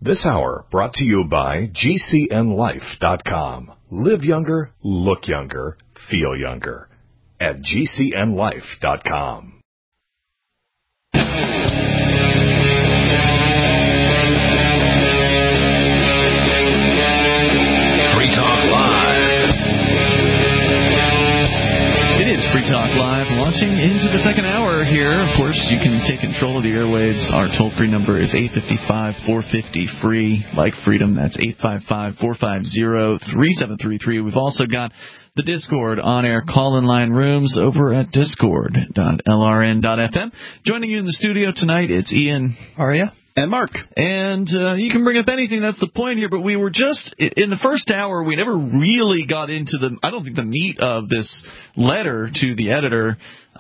This hour brought to you by GCNLife.com. Live younger, look younger, feel younger at GCNLife.com. Free Talk Live. It is Free Talk Live, launching into the second hour here. Of course, you can take control of the airwaves. Our toll-free number is 855-450-FREE. Like freedom, that's 855-450-3733. We've also got the Discord on-air call-in line rooms over at discord.lrn.fm. Joining you in the studio tonight, it's Ian, Aria, and Mark. And you can bring up anything. That's the point here. But we were just, in the first hour, we never really got into I don't think the meat of this letter to the editor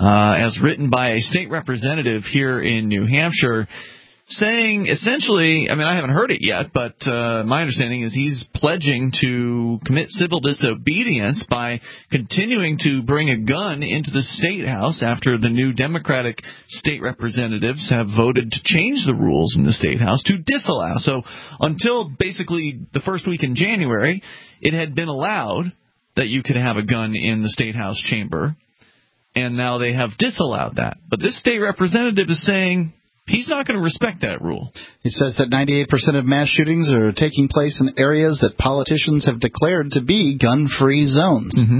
as written by a state representative here in New Hampshire, saying essentially, I mean, I haven't heard it yet, but my understanding is he's pledging to commit civil disobedience by continuing to bring a gun into the State House after the new Democratic state representatives have voted to change the rules in the State House to disallow. So until basically the first week in January, it had been allowed that you could have a gun in the State House chamber, and now they have disallowed that. But this state representative is saying he's not going to respect that rule. He says that 98% of mass shootings are taking place in areas that politicians have declared to be gun-free zones. Mm-hmm.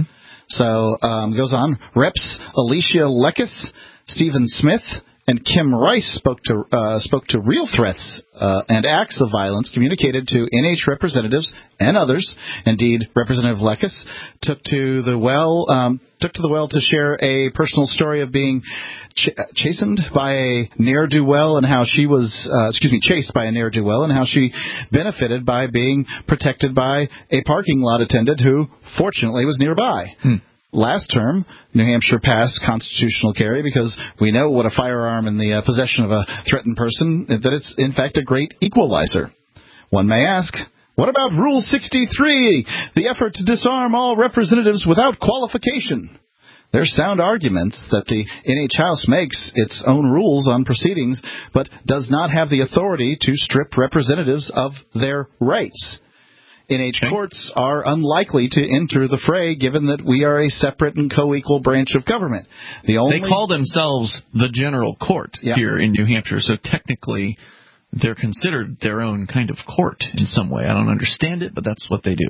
So goes on. Reps Alicia Lekis, Stephen Smith, and Kim Rice spoke to real threats and acts of violence communicated to NH representatives and others. Indeed, Representative Lekis took to the well to share a personal story of being chastened by a ne'er-do-well and how she was chased by a ne'er-do-well and how she benefited by being protected by a parking lot attendant who fortunately was nearby. Last term, New Hampshire passed constitutional carry because we know what a firearm in the possession of a threatened person, that it's in fact a great equalizer. One may ask, what about Rule 63, the effort to disarm all representatives without qualification? There's sound arguments that the NH House makes its own rules on proceedings, but does not have the authority to strip representatives of their rights. NH courts are unlikely to enter the fray, given that we are a separate and co-equal branch of government. They call themselves the General Court here in New Hampshire, so technically they're considered their own kind of court in some way. I don't understand it, but that's what they do.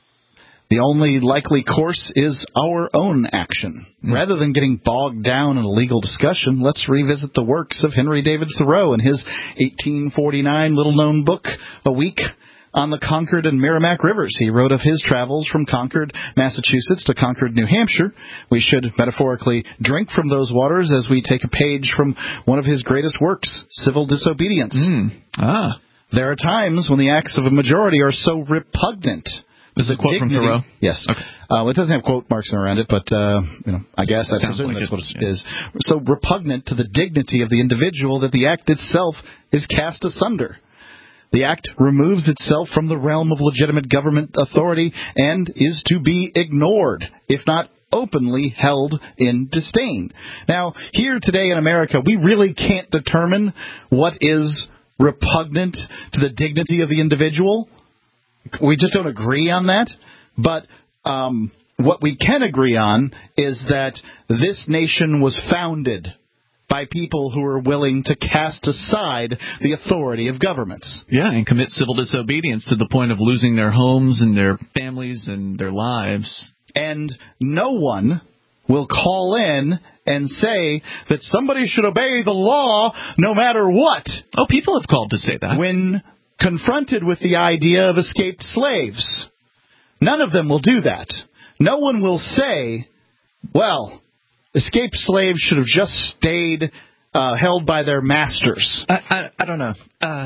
The only likely course is our own action. Rather than getting bogged down in a legal discussion, let's revisit the works of Henry David Thoreau in his 1849 little-known book, A Week on the Concord and Merrimack Rivers. He wrote of his travels from Concord, Massachusetts to Concord, New Hampshire. We should metaphorically drink from those waters as we take a page from one of his greatest works, Civil Disobedience. There are times when the acts of a majority are so repugnant. This is a quote from Thoreau? Yes. Okay. It doesn't have quote marks around it, but I presume that's what it is. So repugnant to the dignity of the individual that the act itself is cast asunder. The act removes itself from the realm of legitimate government authority and is to be ignored, if not openly held in disdain. Now, here today in America, we really can't determine what is repugnant to the dignity of the individual. We just don't agree on that. But what we can agree on is that this nation was founded by people who are willing to cast aside the authority of governments. Yeah, and commit civil disobedience to the point of losing their homes and their families and their lives. And no one will call in and say that somebody should obey the law no matter what. Oh, people have called to say that. When confronted with the idea of escaped slaves, none of them will do that. No one will say, well, escaped slaves should have just stayed held by their masters. I don't know.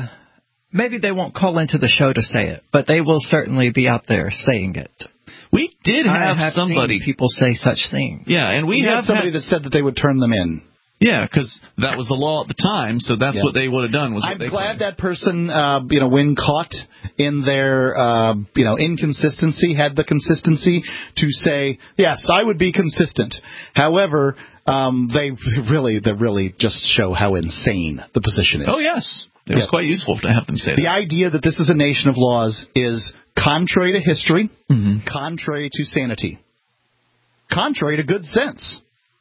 Maybe they won't call into the show to say it, but they will certainly be out there saying it. We did have somebody. Seen people say such things. Yeah, and we have somebody that said that they would turn them in. Yeah, because that was the law at the time, so that's what they would have done. I'm glad that person, when caught in their, inconsistency, had the consistency to say, yes, I would be consistent. However, they really just show how insane the position is. Oh, yes. It was quite useful to have them say The that. idea that this is a nation of laws is contrary to history, contrary to sanity, contrary to good sense.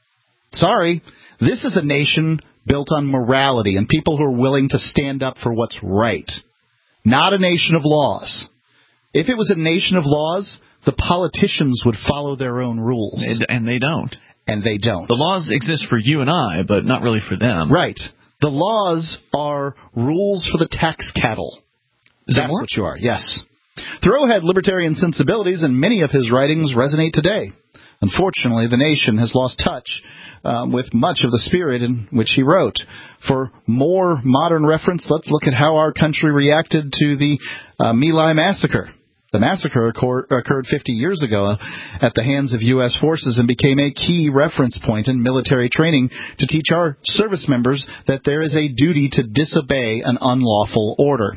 Sorry, this is a nation built on morality and people who are willing to stand up for what's right, not a nation of laws. If it was a nation of laws, the politicians would follow their own rules. And they don't. And they don't. The laws exist for you and I, but not really for them. Right. The laws are rules for the tax cattle. That's what you are, yes. Thoreau had libertarian sensibilities, and many of his writings resonate today. Unfortunately, the nation has lost touch with much of the spirit in which he wrote. For more modern reference, let's look at how our country reacted to the My Lai massacre. The massacre occurred 50 years ago at the hands of U.S. forces and became a key reference point in military training to teach our service members that there is a duty to disobey an unlawful order.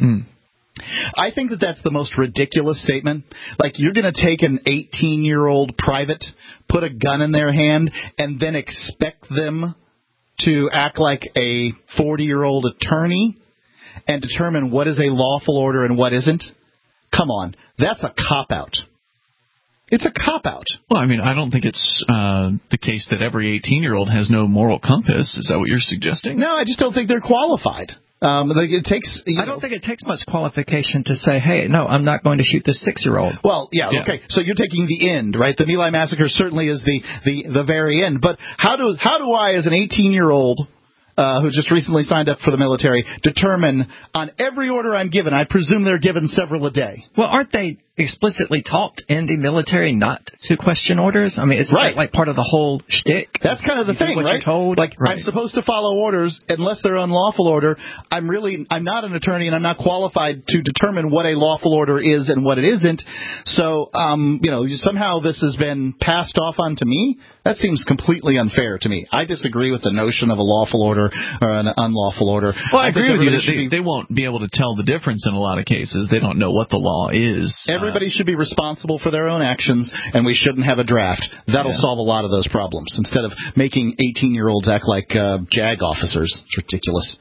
I think that that's the most ridiculous statement. Like, you're going to take an 18-year-old private, put a gun in their hand, and then expect them to act like a 40-year-old attorney and determine what is a lawful order and what isn't? Come on. That's a cop-out. It's a cop-out. Well, I mean, I don't think it's the case that every 18-year-old has no moral compass. Is that what you're suggesting? No, I just don't think they're qualified. It takes. I don't think it takes much qualification to say, "Hey, no, I'm not going to shoot this 6-year-old." Well, yeah, okay. So you're taking the end, right? The My Lai massacre certainly is the very end. But how do I, as an 18-year-old who just recently signed up for the military, determine on every order I'm given? I presume they're given several a day. Well, aren't they explicitly taught in the military not to question orders? I mean, it's like part of the whole shtick. That's kind of the thing, what right? You're told. Like, I'm supposed to follow orders unless they're unlawful order. I'm not an attorney, and I'm not qualified to determine what a lawful order is and what it isn't. So, somehow this has been passed off onto me. That seems completely unfair to me. I disagree with the notion of a lawful order or an unlawful order. Well, I agree with you that they won't be able to tell the difference in a lot of cases. They don't know what the law is. Everybody should be responsible for their own actions, and we shouldn't have a draft. That'll solve a lot of those problems, instead of making 18-year-olds act like JAG officers. It's ridiculous.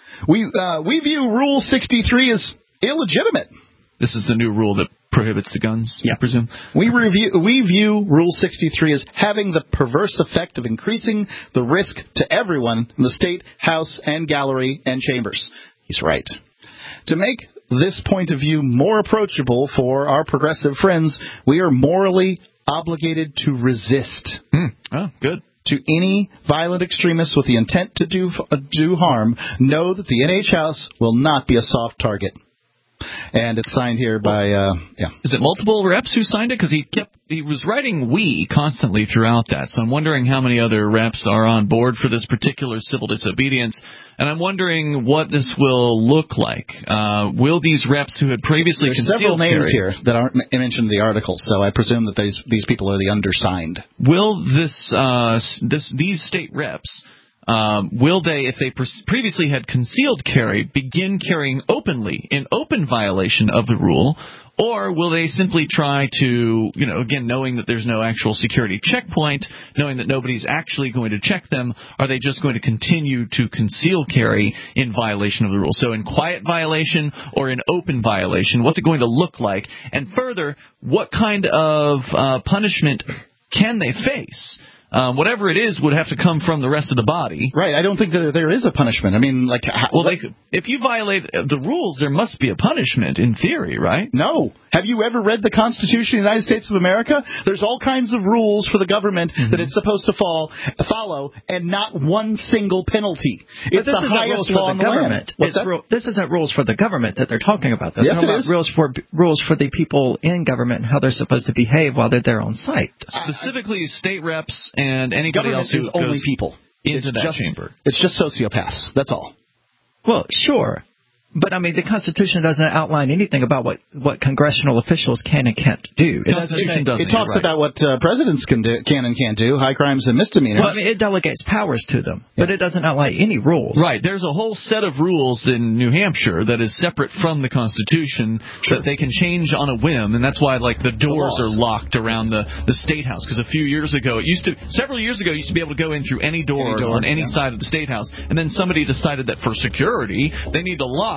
We view Rule 63 as illegitimate. This is the new rule that prohibits the guns, I presume? We view Rule 63 as having the perverse effect of increasing the risk to everyone in the state, house, and gallery and chambers. He's right. To make this point of view more approachable for our progressive friends, we are morally obligated to resist. Oh, good. To any violent extremists with the intent to do harm, know that the NH House will not be a soft target. And it's signed here by, Is it multiple reps who signed it? Because he was writing "we" constantly throughout that. So I'm wondering how many other reps are on board for this particular civil disobedience. And I'm wondering what this will look like. Will these reps who had previously There's several names here that aren't mentioned in the article, so I presume that these people are the undersigned. Will these state reps... will they, if they previously had concealed carry, begin carrying openly in open violation of the rule, or will they simply try to, again, knowing that there's no actual security checkpoint, knowing that nobody's actually going to check them, are they just going to continue to conceal carry in violation of the rule? So in quiet violation or in open violation, what's it going to look like? And further, what kind of punishment can they face? Whatever it is would have to come from the rest of the body. Right. I don't think that there is a punishment. I mean, if you violate the rules, there must be a punishment in theory, right? No. Have you ever read the Constitution of the United States of America? There's all kinds of rules for the government that it's supposed to follow, and not one single penalty. It's the highest law in the land. This isn't rules for the government that they're talking about. Yes, it is. Rules for the people in government and how they're supposed to behave while they're there on site. Specifically, state reps and anybody else who is only people into that chamber. It's just sociopaths. That's all. Well, sure. But, I mean, the Constitution doesn't outline anything about what congressional officials can and can't do. It talks about what presidents can and can't do, high crimes and misdemeanors. Well, I mean, it delegates powers to them, but it doesn't outline any rules. Right. There's a whole set of rules in New Hampshire that is separate from the Constitution that they can change on a whim, and that's why, the doors are locked around the State House. Because several years ago, you used to be able to go in through any door on any side of the State House, and then somebody decided that for security, they need to lock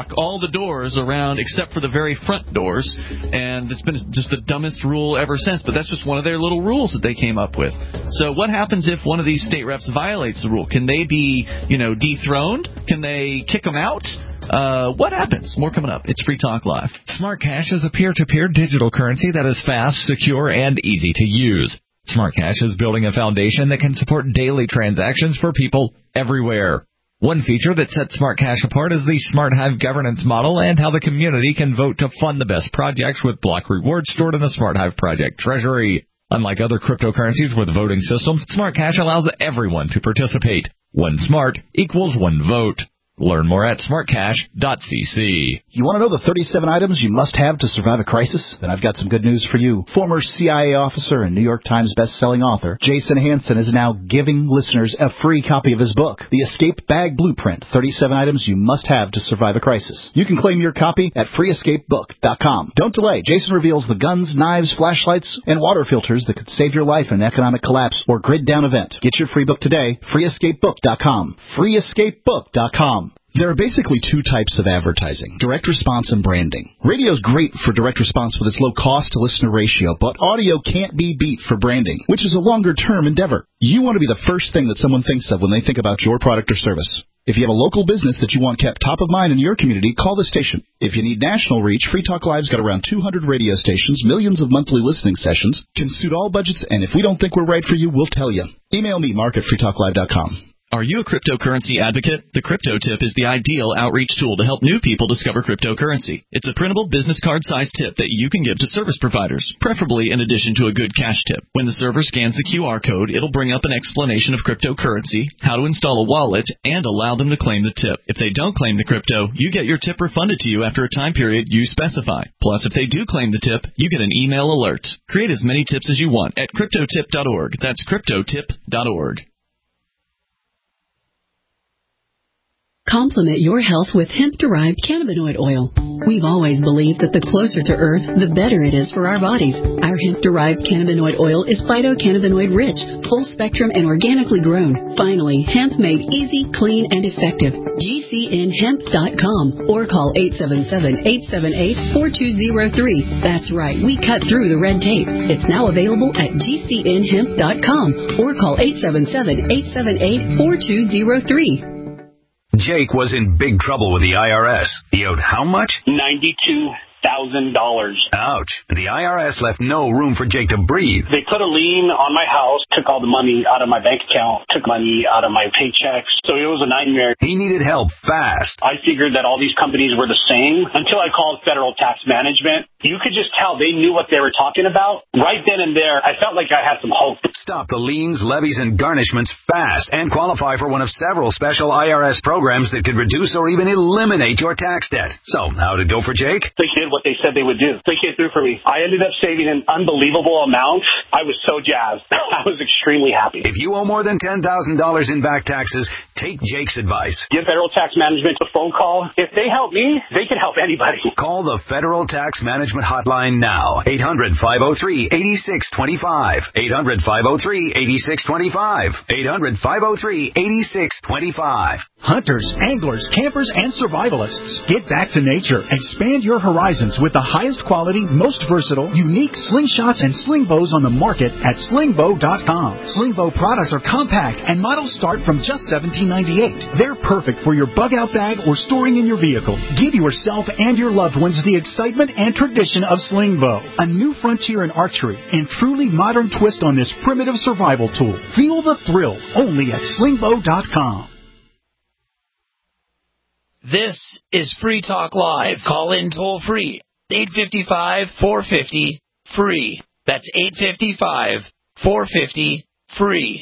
lock all the doors around except for the very front doors, and it's been just the dumbest rule ever since, but that's just one of their little rules that they came up with. So what happens if one of these state reps violates the rule? Can they be, dethroned? Can they kick them out? What happens? More coming up. It's Free Talk Live. Smart Cash is a peer-to-peer digital currency that is fast, secure, and easy to use. Smart Cash is building a foundation that can support daily transactions for people everywhere. One feature that sets Smart Cash apart is the Smart Hive governance model and how the community can vote to fund the best projects with block rewards stored in the Smart Hive project treasury. Unlike other cryptocurrencies with voting systems, Smart Cash allows everyone to participate. One smart equals one vote. Learn more at smartcash.cc. You want to know the 37 items you must have to survive a crisis? Then I've got some good news for you. Former CIA officer and New York Times best-selling author Jason Hansen is now giving listeners a free copy of his book, The Escape Bag Blueprint, 37 Items You Must Have to Survive a Crisis. You can claim your copy at freeescapebook.com. Don't delay. Jason reveals the guns, knives, flashlights, and water filters that could save your life in an economic collapse or grid-down event. Get your free book today, freeescapebook.com. freeescapebook.com. There are basically two types of advertising, direct response and branding. Radio is great for direct response with its low cost-to-listener ratio, but audio can't be beat for branding, which is a longer-term endeavor. You want to be the first thing that someone thinks of when they think about your product or service. If you have a local business that you want kept top of mind in your community, call the station. If you need national reach, Free Talk Live's got around 200 radio stations, millions of monthly listening sessions, can suit all budgets, and if we don't think we're right for you, we'll tell you. Email me, mark@freetalklive.com. Are you a cryptocurrency advocate? The Crypto Tip is the ideal outreach tool to help new people discover cryptocurrency. It's a printable business card-sized tip that you can give to service providers, preferably in addition to a good cash tip. When the server scans the QR code, it'll bring up an explanation of cryptocurrency, how to install a wallet, and allow them to claim the tip. If they don't claim the crypto, you get your tip refunded to you after a time period you specify. Plus, if they do claim the tip, you get an email alert. Create as many tips as you want at cryptotip.org. That's cryptotip.org. Complement your health with hemp-derived cannabinoid oil. We've always believed that the closer to Earth, the better it is for our bodies. Our hemp-derived cannabinoid oil is phytocannabinoid-rich, full-spectrum, and organically grown. Finally, hemp made easy, clean, and effective. GCNhemp.com or call 877-878-4203. That's right, we cut through the red tape. It's now available at GCNhemp.com or call 877-878-4203. Jake was in big trouble with the IRS. He owed how much? $92,000. Ouch. The IRS left no room for Jake to breathe. They put a lien on my house, took all the money out of my bank account, took money out of my paychecks. So it was a nightmare. He needed help fast. I figured that all these companies were the same until I called Federal Tax Management. You could just tell they knew what they were talking about. Right then and there, I felt like I had some hope. Stop the liens, levies, and garnishments fast and qualify for one of several special IRS programs that could reduce or even eliminate your tax debt. So, how did it go for Jake? They did what they said they would do. They came through for me. I ended up saving an unbelievable amount. I was so jazzed. I was extremely happy. If you owe more than $10,000 in back taxes, take Jake's advice. Give Federal Tax Management a phone call. If they help me, they can help anybody. Call the Federal Tax Management Hotline now. 800-503-8625. 800-503-8625. 800-503-8625. Hunters, anglers, campers, and survivalists. Get back to nature. Expand your horizons with the highest quality, most versatile, unique slingshots and sling bows on the market at slingbow.com. Slingbow products are compact and models start from just $17.98. They're perfect for your bug out bag or storing in your vehicle. Give yourself and your loved ones the excitement and tradition of Slingbow, a new frontier in archery and truly modern twist on this primitive survival tool. Feel the thrill only at slingbow.com. This is Free Talk Live. Call in toll free. 855-450-FREE. That's 855-450-FREE.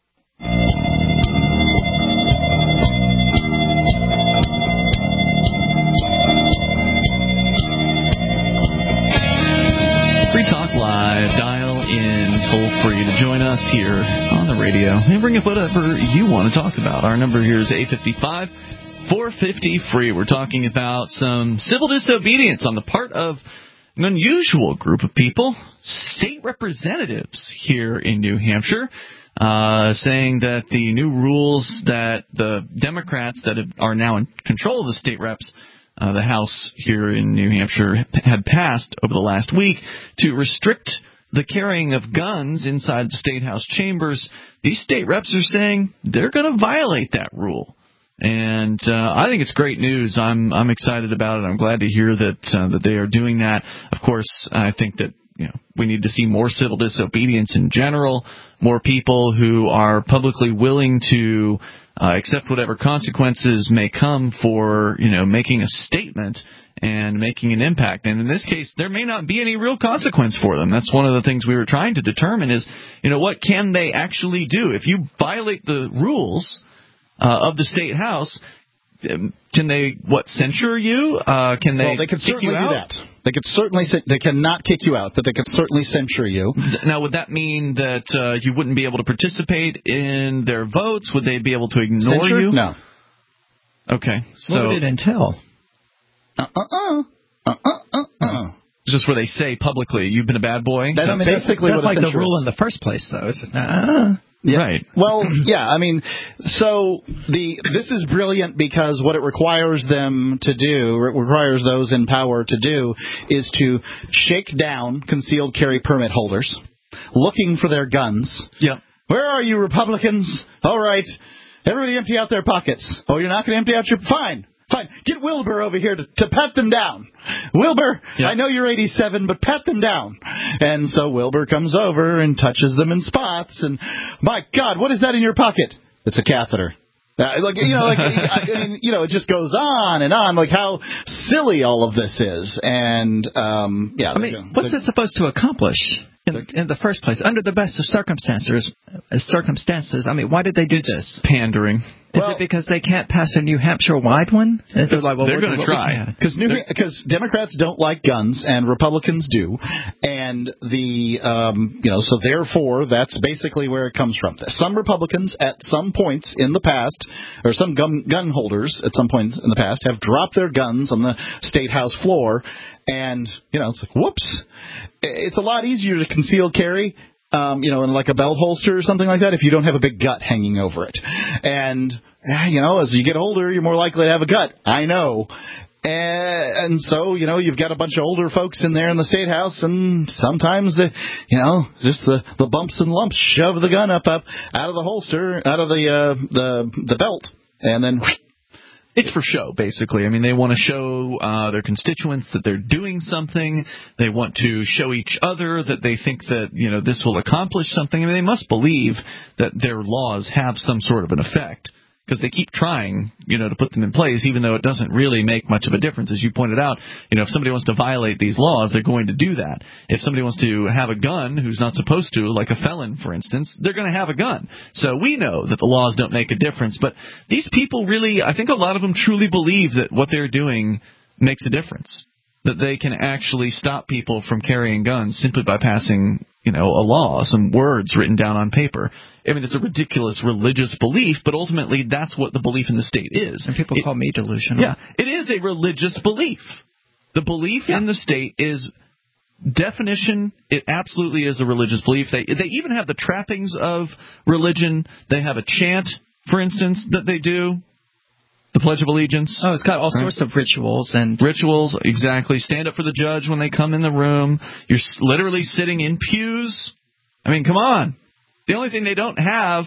Free Talk Live. Dial in toll free to join us here on the radio and bring up whatever you want to talk about. Our number here is 855-450-FREE. We're talking about some civil disobedience on the part of an unusual group of people, state representatives here in New Hampshire, saying that the new rules that the Democrats that are now in control of the state reps the House here in New Hampshire had passed over the last week to restrict the carrying of guns inside the State House chambers. These state reps are saying they're going to violate that rule. And I think it's great news. I'm excited about it. I'm glad to hear that they are doing that. Of course, I think that we need to see more civil disobedience in general, more people who are publicly willing to accept whatever consequences may come for making a statement and making an impact. And in this case, there may not be any real consequence for them. That's one of the things we were trying to determine is, what can they actually do? If you violate the rules of the State House, can they, censure you? Can they? Well, they could certainly do that. They could certainly. They cannot kick you out, but they could certainly censure you. Now, would that mean that you wouldn't be able to participate in their votes? Would they be able to ignore censure? you? No. Okay. So what would it entail? Just where they say publicly, "You've been a bad boy." That's basically that's what like the rule in the first place, though. It's just, Yeah. Right. Well, yeah, so this is brilliant because what it requires them to do, requires those in power to do, is to shake down concealed carry permit holders looking for their guns. Yeah. Where are you, Republicans? All right. Everybody empty out their pockets. Oh, you're not going to empty out your... Fine. Get Wilbur over here to pat them down. Wilbur, I know you're 87, but pat them down. And so Wilbur comes over and touches them in spots. And, my God, what is that in your pocket? It's a catheter. It just goes on and on, like how silly all of this is. And, what's this supposed to accomplish? In the first place, under the best of circumstances, why did they do this? Pandering. Is it because they can't pass a New Hampshire-wide one? They're going to try. Because Democrats don't like guns and Republicans do, and so therefore that's basically where it comes from. Some Republicans at some points in the past, or some gun holders at some points in the past, have dropped their guns on the State House floor, and it's like, whoops. It's a lot easier to conceal carry, in like a belt holster or something like that if you don't have a big gut hanging over it. And, as you get older, you're more likely to have a gut. I know. And so, you've got a bunch of older folks in there in the State House, and sometimes, just the bumps and lumps shove the gun up out of the holster, out of the belt, and then... It's for show, basically. They want to show their constituents that they're doing something. They want to show each other that they think that, this will accomplish something. They must believe that their laws have some sort of an effect, because they keep trying, to put them in place, even though it doesn't really make much of a difference. As you pointed out, if somebody wants to violate these laws, they're going to do that. If somebody wants to have a gun who's not supposed to, like a felon, for instance, they're going to have a gun. So we know that the laws don't make a difference. But these people really, I think a lot of them truly believe that what they're doing makes a difference, that they can actually stop people from carrying guns simply by passing, a law, some words written down on paper. It's a ridiculous religious belief, but ultimately that's what the belief in the state is. And people call me delusional. Yeah, it is a religious belief. The belief in the state is definition. It absolutely is a religious belief. They even have the trappings of religion. They have a chant, for instance, that they do. The Pledge of Allegiance. Oh, it's got all sorts of rituals. Rituals, exactly. Stand up for the judge when they come in the room. You're literally sitting in pews. Come on. The only thing they don't have,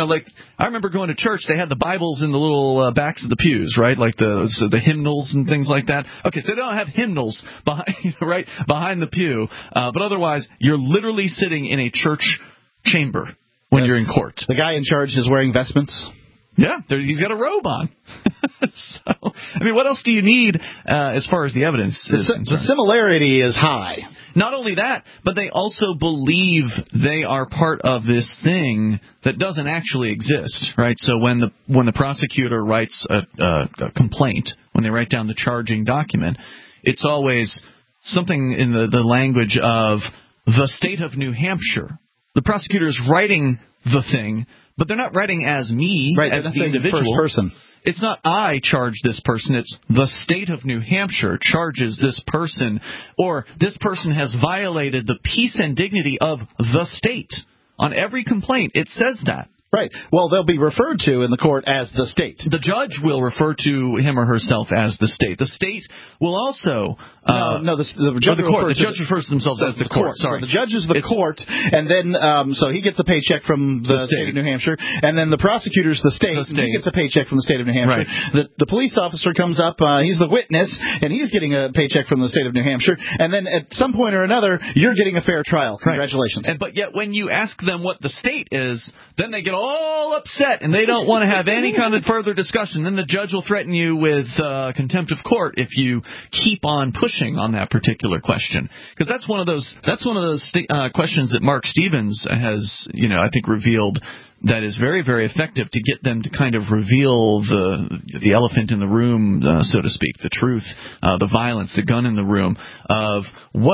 I remember going to church, they had the Bibles in the little backs of the pews, right? Like the hymnals and things like that. Okay, so they don't have hymnals behind the pew. But otherwise, you're literally sitting in a church chamber when you're in court. The guy in charge is wearing vestments. Yeah, he's got a robe on. So, what else do you need as far as the evidence is concerned? The similarity is high. Not only that, but they also believe they are part of this thing that doesn't actually exist, right? So when the prosecutor writes a complaint, when they write down the charging document, it's always something in the language of the state of New Hampshire. The prosecutor is writing the thing, but they're not writing as me, as the individual. First person. It's not I charge this person. It's the state of New Hampshire charges this person, or this person has violated the peace and dignity of the state. On every complaint, it says that. Right. Well, they'll be referred to in the court as the state. The judge will refer to him or herself as the state. The state will also... the judge refers to themselves as the court. Sorry. So the judge is the court, and then so he gets a paycheck from the state of New Hampshire, and then the prosecutor's the state. He gets a paycheck from the state of New Hampshire. Right. The police officer comes up, he's the witness, and he's getting a paycheck from the state of New Hampshire, and then at some point or another, you're getting a fair trial. Congratulations. But yet when you ask them what the state is, then they get all upset, and they don't want to have any kind of further discussion. Then the judge will threaten you with contempt of court if you keep on pushing on that particular question. Because that's one of those questions that Mark Stevens has, I think, revealed that is very, very effective to get them to kind of reveal the elephant in the room, so to speak, the truth, the violence, the gun in the room of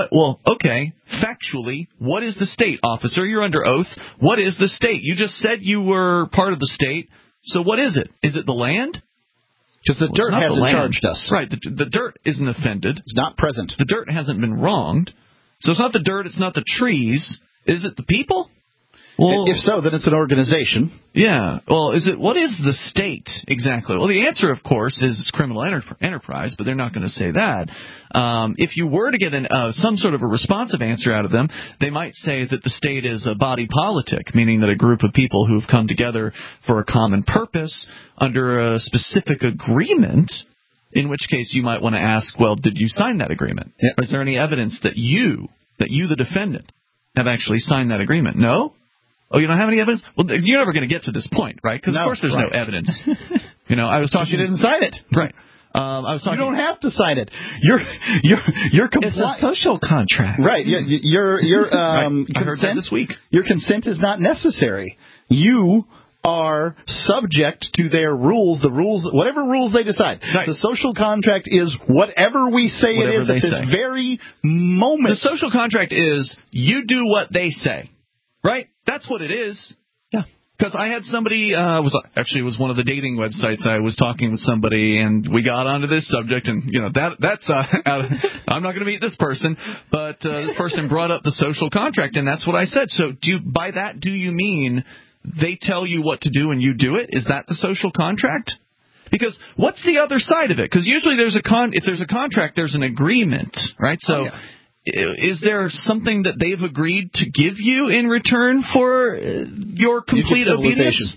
factually, what is the state? Officer, you're under oath. What is the state? You just said you were part of the state, so what is it? Is it the land? Because the dirt hasn't charged us. Right, the dirt isn't offended. It's not present. The dirt hasn't been wronged. So it's not the dirt, it's not the trees. Is it the people? Well, if so, then it's an organization. Yeah. Well, what is the state exactly? Well, the answer, of course, is criminal enterprise, but they're not going to say that. If you were to get some sort of a responsive answer out of them, they might say that the state is a body politic, meaning that a group of people who've come together for a common purpose under a specific agreement, in which case you might want to ask, well, did you sign that agreement? Yeah. Is there any evidence that you, the defendant, have actually signed that agreement? No? Oh, you don't have any evidence? Well, you're never going to get to this point, right? Because, of course, there's no evidence. I was talking... You didn't sign it. Right. I was talking... You don't have to sign it. You're It's a social contract. Right. Your I heard that this week. Your consent is not necessary. You are subject to their rules, whatever rules they decide. Right. The social contract is whatever we say it is at this very moment. The social contract is you do what they say. Right? That's what it is. Yeah. Because I had somebody, it was one of the dating websites. I was talking with somebody, and we got onto this subject, and, that's I'm not going to meet this person, but this person brought up the social contract, and that's what I said. So by that, do you mean they tell you what to do and you do it? Is that the social contract? Because what's the other side of it? Because usually if there's a contract, there's an agreement, right? So... Is there something that they've agreed to give you in return for your complete obedience?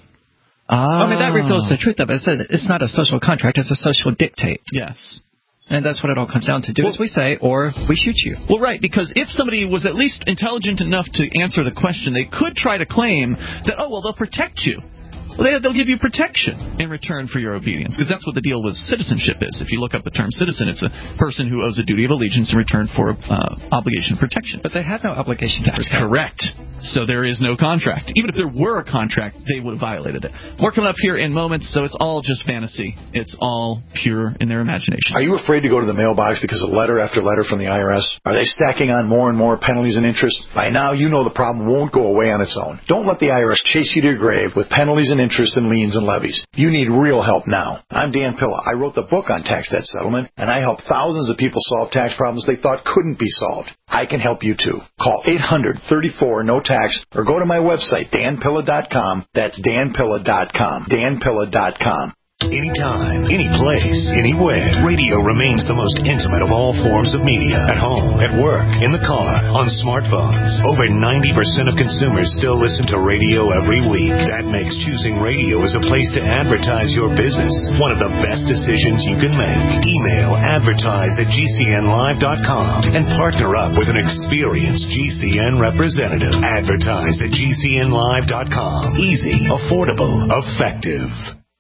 That reveals the truth of it. It's not a social contract. It's a social dictate. Yes. And that's what it all comes down to. Do as we say, or we shoot you. Well, right, because if somebody was at least intelligent enough to answer the question, they could try to claim that, they'll protect you. Well, they'll give you protection in return for your obedience, because that's what the deal with citizenship is. If you look up the term citizen, it's a person who owes a duty of allegiance in return for obligation of protection. But they have no obligation to protect. That's correct. So there is no contract. Even if there were a contract, they would have violated it. More coming up here in moments, so it's all just fantasy. It's all pure in their imagination. Are you afraid to go to the mailbox because of letter after letter from the IRS? Are they stacking on more and more penalties and interest? By now, you know the problem won't go away on its own. Don't let the IRS chase you to your grave with penalties and interest and liens and levies. You need real help now. I'm Dan Pilla. I wrote the book on tax debt settlement, and I help thousands of people solve tax problems they thought couldn't be solved. I can help you too. Call 800-34-NO-TAX or go to my website, danpilla.com. That's danpilla.com. danpilla.com. Anytime, any place, anywhere. Radio remains the most intimate of all forms of media. At home, at work, in the car, on smartphones. Over 90% of consumers still listen to radio every week. That makes choosing radio as a place to advertise your business one of the best decisions you can make. Email advertise@gcnlive.com and partner up with an experienced GCN representative. Advertise at gcnlive.com. Easy, affordable, effective.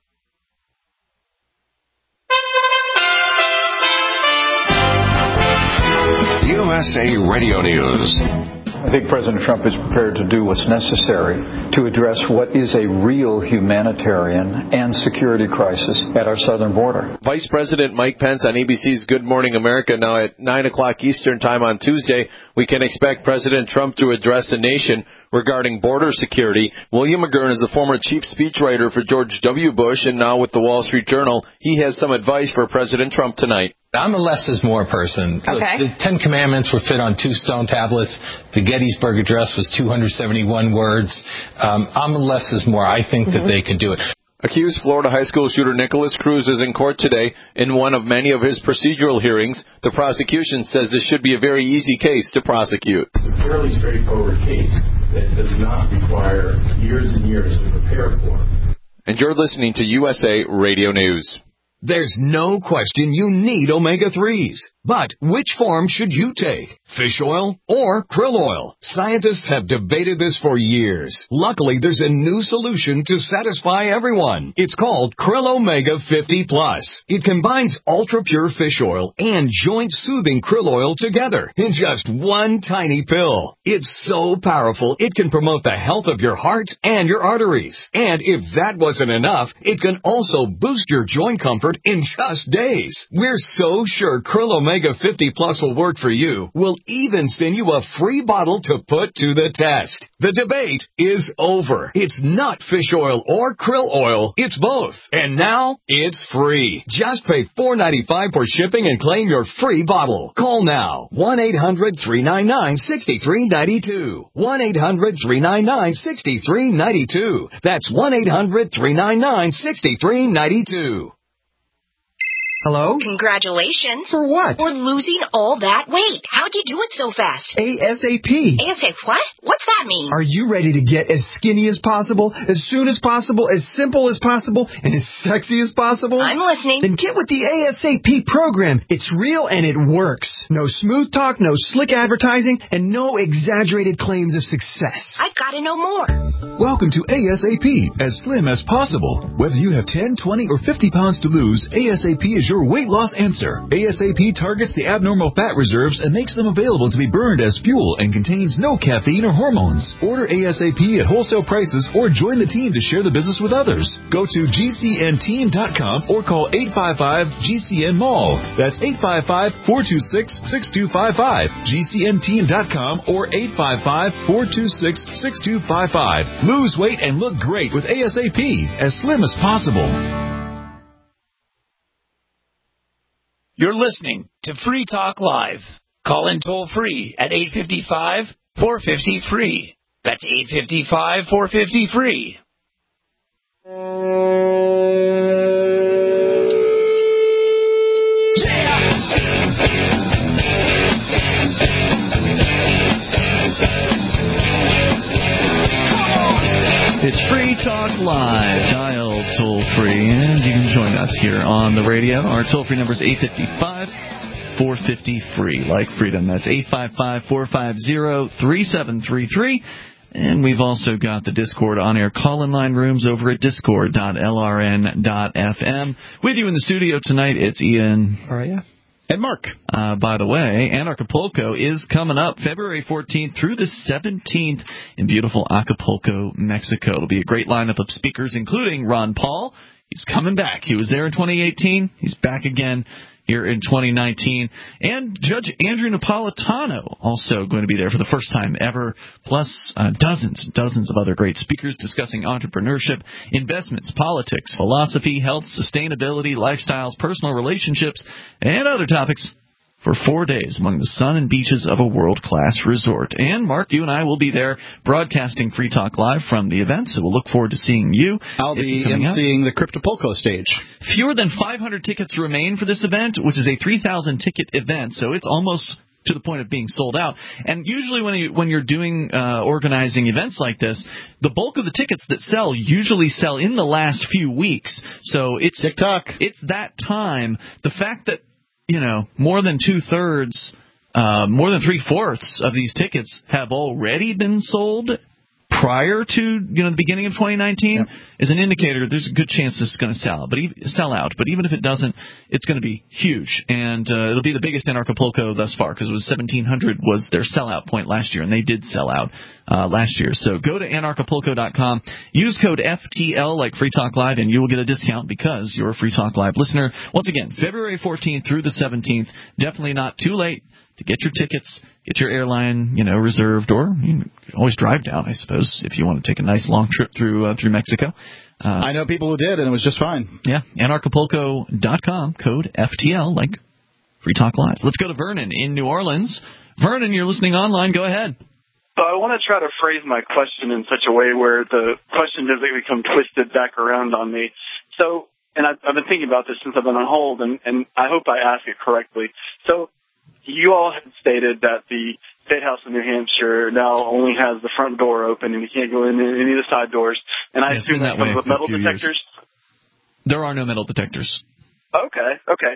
USA Radio News. I think President Trump is prepared to do what's necessary to address what is a real humanitarian and security crisis at our southern border. Vice President Mike Pence on ABC's Good Morning America. Now at 9 o'clock Eastern Time on Tuesday, we can expect President Trump to address the nation regarding border security. William McGurn is the former chief speechwriter for George W. Bush and now with the Wall Street Journal. He has some advice for President Trump tonight. I'm a less is more person. Okay. The Ten Commandments were fit on 2 stone tablets. The Gettysburg Address was 271 words. I'm a less is more. I think that they could do it. Accused Florida high school shooter Nicholas Cruz is in court today in one of many of his procedural hearings. The prosecution says this should be a very easy case to prosecute. It's a fairly straightforward case that does not require years and years to prepare for. And you're listening to USA Radio News. There's no question you need omega-3s. But which form should you take? Fish oil or krill oil? Scientists have debated this for years. Luckily, there's a new solution to satisfy everyone. It's called Krill Omega 50 Plus. It combines ultra-pure fish oil and joint-soothing krill oil together in just one tiny pill. It's so powerful, it can promote the health of your heart and your arteries. And if that wasn't enough, it can also boost your joint comfort in just days. We're so sure Krill Omega 50 Plus will work for you. We'll even send you a free bottle to put to the test. The debate is over. It's not fish oil or krill oil. It's both. And now it's free. Just pay $4.95 for shipping and claim your free bottle. Call now. 1-800-399-6392. 1-800-399-6392. That's 1-800-399-6392. Hello? Congratulations. For what? For losing all that weight. How'd you do it so fast? ASAP. ASAP what? What's that mean? Are you ready to get as skinny as possible, as soon as possible, as simple as possible, and as sexy as possible? I'm listening. Then get with the ASAP program. It's real and it works. No smooth talk, no slick advertising, and no exaggerated claims of success. I've got to know more. Welcome to ASAP, as slim as possible. Whether you have 10, 20, or 50 pounds to lose, ASAP is your weight loss answer. ASAP targets the abnormal fat reserves and makes them available to be burned as fuel and contains no caffeine or hormones. Order ASAP at wholesale prices or join the team to share the business with others. Go to GCNteam.com or call 855-GCN-MALL. That's 855-426-6255. GCNteam.com or 855-426-6255. Lose weight and look great with ASAP, as slim as possible. You're listening to Free Talk Live. Call in toll-free at 855-450-FREE. That's 855-450-FREE. It's Free Talk Live. Dial toll-free, and you can join us here on the radio. Our toll-free number is 855-450-FREE, like freedom. That's 855-450-3733. And we've also got the Discord on-air call-in line rooms over at discord.lrn.fm. With you in the studio tonight, it's Ian. All right, yeah. And Mark. By the way, Anarchapulco is coming up February 14th through the 17th in beautiful Acapulco, Mexico. It'll be a great lineup of speakers, including Ron Paul. He's coming back. He was there in 2018. He's back again here in 2019. And Judge Andrew Napolitano also going to be there for the first time ever, plus dozens of other great speakers discussing entrepreneurship, investments, politics, philosophy, health, sustainability, lifestyles, personal relationships, and other topics for 4 days among the sun and beaches of a world-class resort. And, Mark, you and I will be there broadcasting Free Talk Live from the event, so we'll look forward to seeing you. I'll be emceeing the Cryptopulco stage. Fewer than 500 tickets remain for this event, which is a 3,000-ticket event, so it's almost to the point of being sold out. And usually when you're doing organizing events like this, the bulk of the tickets that sell usually sell in the last few weeks. So it's TikTok. It's that time. The fact that more than 2/3, more than 3/4 of these tickets have already been sold prior to the beginning of 2019 is an indicator there's a good chance this is going to sell out. But even if it doesn't, it's going to be huge, and it'll be the biggest in Acapulco thus far because it was 1,700 was their sellout point last year, and they did sell out last year. So go to anarchapulco.com, use code FTL like Free Talk Live, and you will get a discount because you're a Free Talk Live listener. Once again, February 14th through the 17th, definitely not too late to get your tickets, get your airline, reserved, or you can always drive down, I suppose, if you want to take a nice long trip through Mexico. I know people who did, and it was just fine. Yeah, anarchapulco.com, code FTL, like Free Talk Live. Let's go to Vernon in New Orleans. Vernon, you're listening online. Go ahead. So I want to try to phrase my question in such a way where the question doesn't become twisted back around on me. So, and I've been thinking about this since I've been on hold, and I hope I ask it correctly. So you all had stated that the State House in New Hampshire now only has the front door open and you can't go in any of the side doors. And I assume that comes with metal detectors? There are no metal detectors. Okay.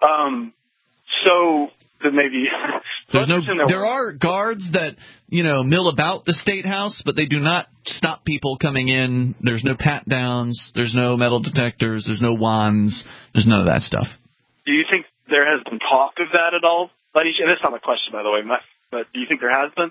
So then maybe there are guards that, mill about the State House, but they do not stop people coming in. There's no pat downs. There's no metal detectors. There's no wands. There's none of that stuff. Do you think there has been talk of that at all? And that's not my question, by the way, but do you think there has been?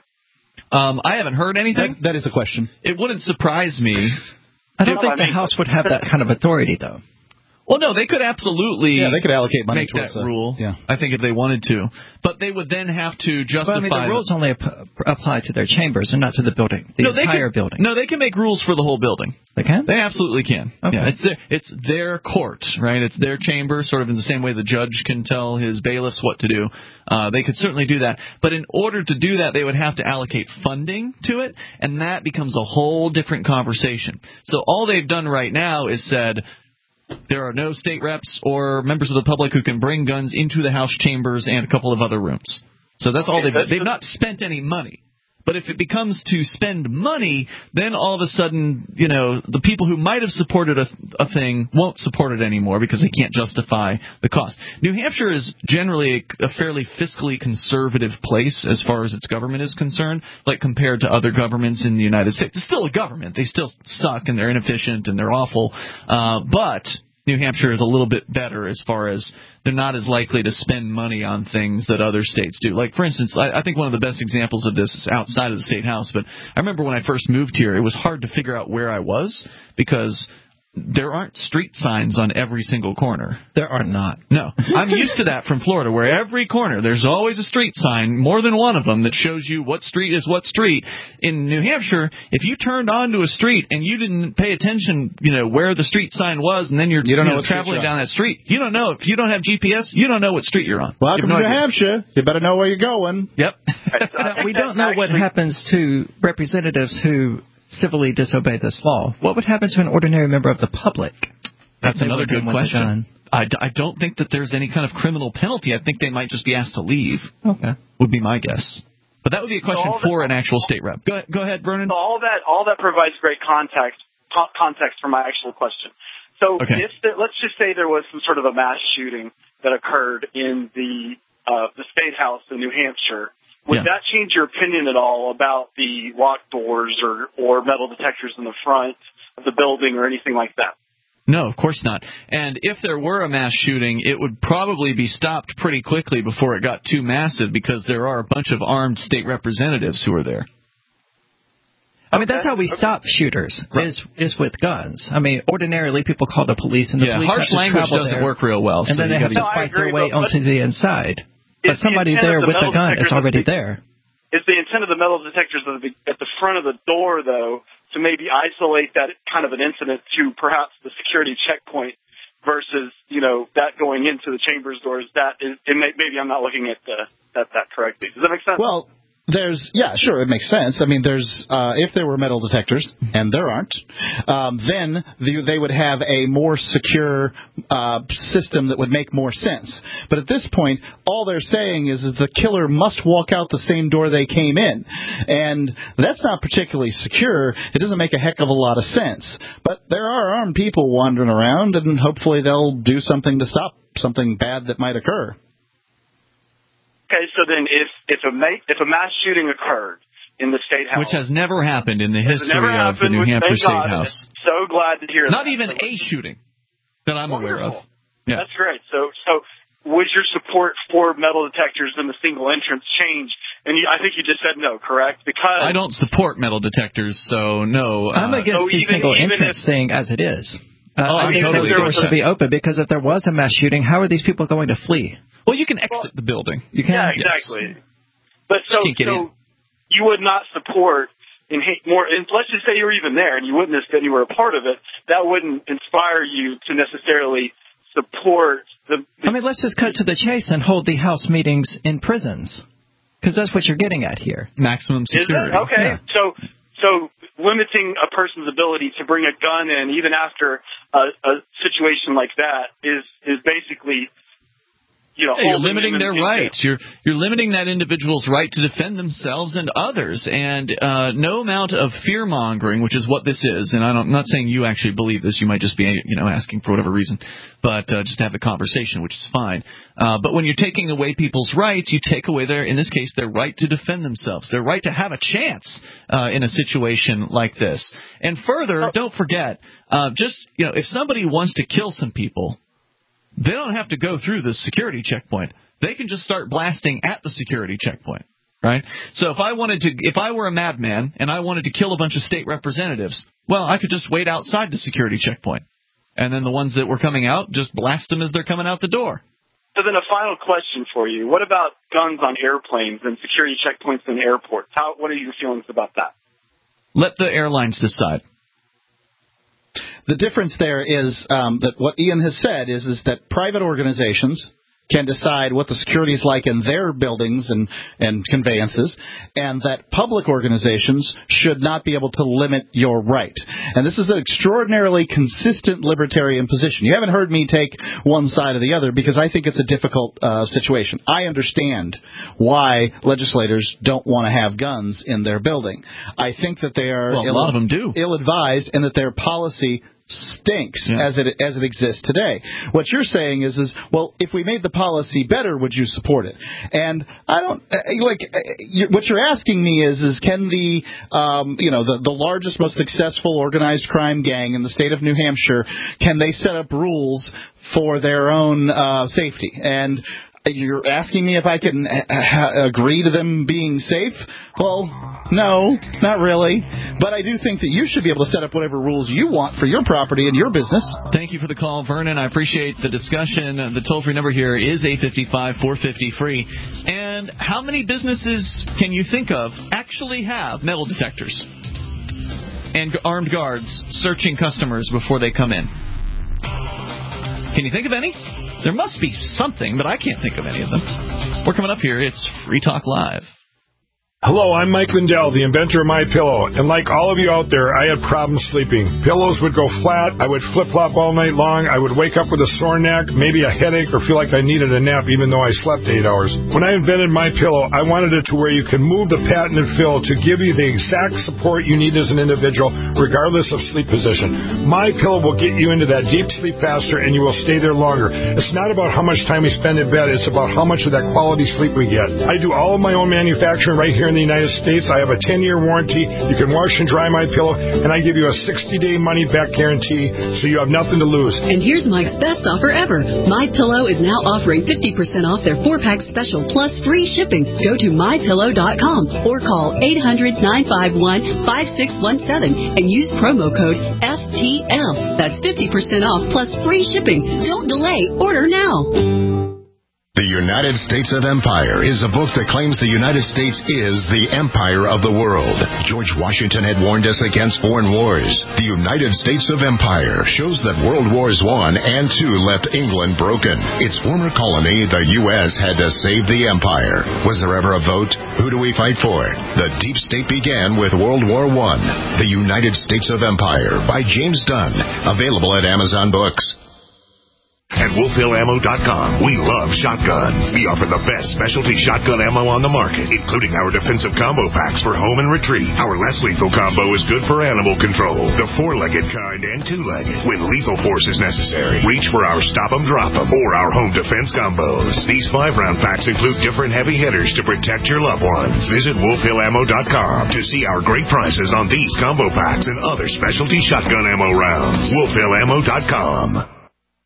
I haven't heard anything. That is a question. It wouldn't surprise me. I don't think the House would have that kind of authority, though. Well, no, they could absolutely they could allocate money make towards that rule, yeah. I think, if they wanted to. But they would then have to justify... But, the rules only apply to their chambers and not to the building, entire building. No, they can make rules for the whole building. They can? They absolutely can. Okay. Yeah, it's their court, right? It's their chamber, sort of in the same way the judge can tell his bailiffs what to do. They could certainly do that. But in order to do that, they would have to allocate funding to it, and that becomes a whole different conversation. So all they've done right now is said... there are no state reps or members of the public who can bring guns into the House chambers and a couple of other rooms. So that's all they've not spent any money. But if it becomes to spend money, then all of a sudden, the people who might have supported a thing won't support it anymore because they can't justify the cost. New Hampshire is generally a fairly fiscally conservative place as far as its government is concerned, like compared to other governments in the United States. It's still a government. They still suck and they're inefficient and they're awful. But New Hampshire is a little bit better as far as they're not as likely to spend money on things that other states do. Like, for instance, I think one of the best examples of this is outside of the State House, but I remember when I first moved here, it was hard to figure out where I was because there aren't street signs on every single corner. There are not. No. I'm used to that from Florida, where every corner there's always a street sign, more than one of them, that shows you what street is what street. In New Hampshire, if you turned onto a street and you didn't pay attention, where the street sign was, and then you're traveling down that street, you don't know. If you don't have GPS, you don't know what street you're on. Welcome to New Hampshire. You better know where you're going. Yep. We don't know what happens to representatives who civilly disobey this law. What would happen to an ordinary member of the public? That's another good question. I don't think that there's any kind of criminal penalty. I think they might just be asked to leave. Okay. Would be my guess. But that would be a question for an actual state rep. Go ahead, Vernon. So all that provides great context for my actual question. So let's just say there was some sort of a mass shooting that occurred in the State House in New Hampshire. Would that change your opinion at all about the locked doors or metal detectors in the front of the building or anything like that? No, of course not. And if there were a mass shooting, it would probably be stopped pretty quickly before it got too massive because there are a bunch of armed state representatives who are there. I mean, that's how we stop shooters, is with guns. I mean, ordinarily people call the police, and the police harsh language doesn't work real well. And then they have to fight their way onto the inside. But somebody there with a gun is already there. Is the intent of the metal detectors at the front of the door, though, to maybe isolate that kind of an incident to perhaps the security checkpoint versus, that going into the chambers doors? Maybe I'm not looking at that correctly. Does that make sense? Well, sure, it makes sense. I mean, if there were metal detectors, and there aren't, then they would have a more secure system that would make more sense. But at this point, all they're saying is that the killer must walk out the same door they came in. And that's not particularly secure. It doesn't make a heck of a lot of sense. But there are armed people wandering around, and hopefully they'll do something to stop something bad that might occur. Okay, so then if a mass shooting occurred in the State House, which has never happened in the history of the New Hampshire State House, so glad to hear not that. even a shooting that I'm aware of. Yeah. That's great. So would your support for metal detectors in the single entrance change? And I think you just said no, correct? Because I don't support metal detectors, so no. I'm against the single entrance thing as it is. I think totally those doors should be open because if there was a mass shooting, how are these people going to flee? Well, you can exit the building. You can. Yeah, exactly. Yes. But so you would not support more. And let's just say you were even there and you witnessed that you were a part of it. That wouldn't inspire you to necessarily support the... I mean, let's just cut to the chase and hold the House meetings in prisons, because that's what you're getting at here. Maximum security. Okay, yeah. So limiting a person's ability to bring a gun in, even after a situation like that, is basically... You're limiting their rights. You're limiting that individual's right to defend themselves and others. And no amount of fear-mongering, which is what this is, and I'm not saying you actually believe this. You might just be asking for whatever reason, but just to have the conversation, which is fine. But when you're taking away people's rights, you take away in this case, their right to defend themselves, their right to have a chance in a situation like this. And further, don't forget, if somebody wants to kill some people, they don't have to go through the security checkpoint. They can just start blasting at the security checkpoint, right? So if I were a madman and I wanted to kill a bunch of state representatives, well, I could just wait outside the security checkpoint. And then the ones that were coming out, just blast them as they're coming out the door. So then a final question for you. What about guns on airplanes and security checkpoints in airports? What are your feelings about that? Let the airlines decide. The difference there is that what Ian has said is that private organizations can decide what the security is like in their buildings and conveyances, and that public organizations should not be able to limit your right. And this is an extraordinarily consistent libertarian position. You haven't heard me take one side or the other because I think it's a difficult situation. I understand why legislators don't want to have guns in their building. I think that they are a lot of them do. ill-advised and that their policy stinks as it exists today. What you're saying is well, if we made the policy better, would you support it? And I don't what you're asking me is can the largest, most successful organized crime gang in the state of New Hampshire, can they set up rules for their own safety? And you're asking me if I can agree to them being safe? Well, no, not really. But I do think that you should be able to set up whatever rules you want for your property and your business. Thank you for the call, Vernon. I appreciate the discussion. The toll-free number here is 855-450-FREE. And how many businesses can you think of actually have metal detectors and armed guards searching customers before they come in? Can you think of any? There must be something, but I can't think of any of them. We're coming up here. It's Free Talk Live. Hello, I'm Mike Lindell, the inventor of MyPillow, and like all of you out there, I had problems sleeping. Pillows would go flat, I would flip-flop all night long, I would wake up with a sore neck, maybe a headache, or feel like I needed a nap even though I slept 8 hours. When I invented MyPillow, I wanted it to where you can move the patented fill to give you the exact support you need as an individual, regardless of sleep position. MyPillow will get you into that deep sleep faster, and you will stay there longer. It's not about how much time we spend in bed, it's about how much of that quality sleep we get. I do all of my own manufacturing right here in the United States. I have a 10-year warranty. You can wash and dry my pillow, and I give you a 60-day money-back guarantee, so you have nothing to lose. And here's Mike's best offer ever. My Pillow is now offering 50% off their 4-pack special plus free shipping. Go to mypillow.com or call 800-951-5617 and use promo code FTL. That's 50% off plus free shipping. Don't delay. Order now. The United States of Empire is a book that claims the United States is the empire of the world. George Washington had warned us against foreign wars. The United States of Empire shows that World Wars I and II left England broken. Its former colony, the U.S., had to save the empire. Was there ever a vote? Who do we fight for? The deep state began with World War I. The United States of Empire by James Dunn. Available at Amazon Books. At WolfHillAmmo.com, we love shotguns. We offer the best specialty shotgun ammo on the market, including our defensive combo packs for home and retreat. Our less lethal combo is good for animal control, the 4-legged kind and 2-legged. When lethal force is necessary, reach for our Stop 'em, Drop 'em, or our home defense combos. These 5-round packs include different heavy hitters to protect your loved ones. Visit WolfHillAmmo.com to see our great prices on these combo packs and other specialty shotgun ammo rounds. WolfHillAmmo.com.